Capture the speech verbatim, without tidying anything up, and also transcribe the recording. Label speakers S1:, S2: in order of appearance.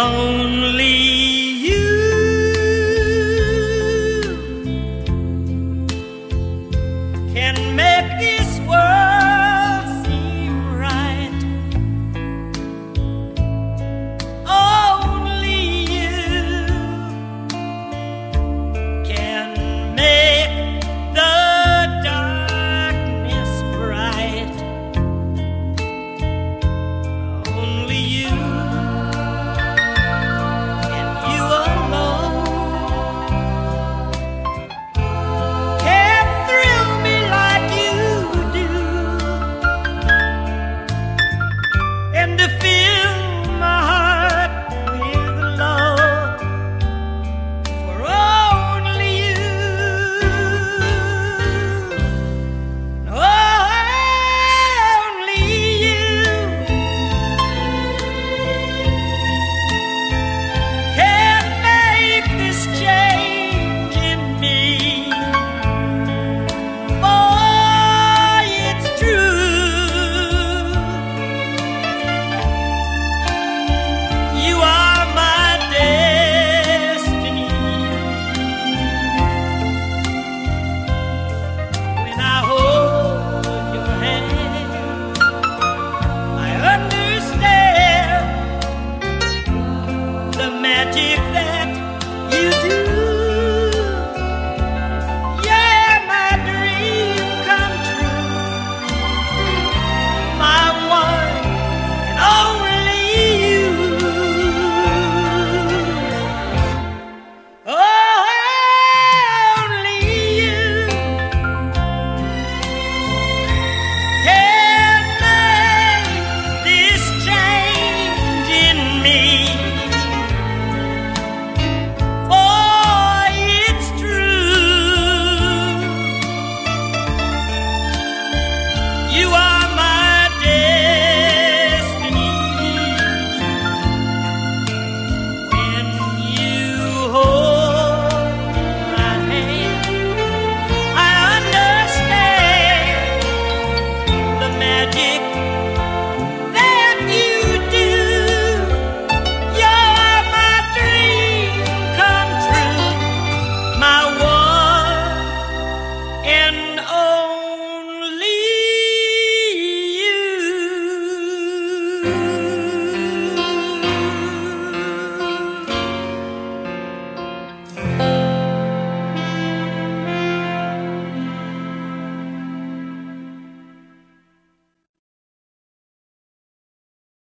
S1: Only you can make this world seem right. Only you can make the darkness bright. Only you. To fill my heart with love for only you, only you can make this change in me. Boy, it's true. You are my destiny. When I hold your hand, I understand the magic that